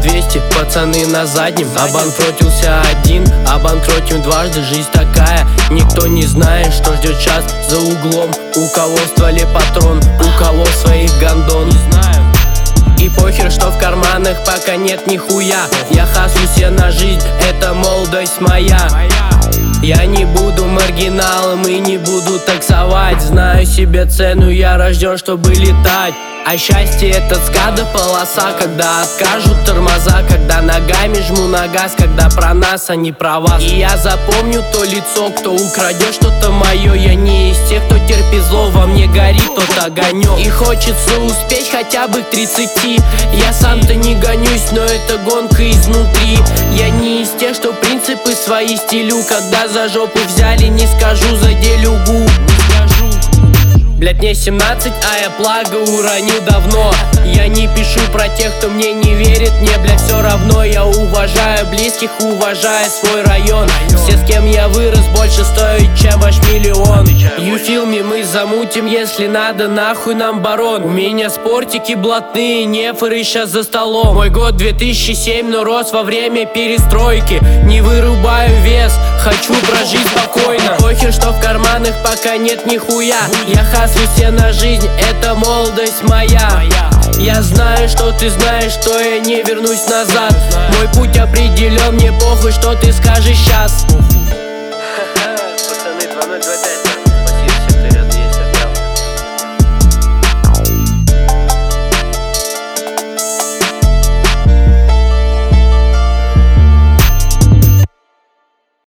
200, пацаны на заднем. Обанкротился один, обанкротим дважды. Жизнь такая, никто не знает, что ждет час за углом. У кого в стволе патрон, у кого своих гондон. И похер, что в карманах пока нет нихуя. Я хаслю все на жизнь, это молодость моя. Я не буду маргиналом и не буду таксовать. Знаю себе цену, я рожден, чтобы летать. А счастье это скада полоса, когда откажут тормоза, когда ногами жму на газ, когда про нас, а не про вас. И я запомню то лицо, кто украдет что-то мое. Я не из тех, кто терпит зло, во мне горит тот огонек. И хочется успеть хотя бы к 30. Я сам-то не гонюсь, но это гонка изнутри. Я не из тех, что принципы свои стилю. Когда за жопу взяли, не скажу, задели угу. Блять, мне 17, а я плагу уронил давно. Я не пишу про тех, кто мне не верит. Мне, блять, все равно. Я уважаю близких, уважаю свой район. Все, с кем я вырос, больше стоят, чем ваш миллион. You feel me, мы замутим, если надо, нахуй нам барон. У меня спортики блатные, нефоры сейчас за столом. Мой год 2007, но рос во время перестройки. Не вырубаю вес, хочу прожить спокойно. Похер, что в карманах пока нет нихуя. Я хаслю все на жизнь, это молодость моя. Я знаю, что ты знаешь, что я не вернусь назад. Мой путь определен, мне похуй, что ты скажешь сейчас.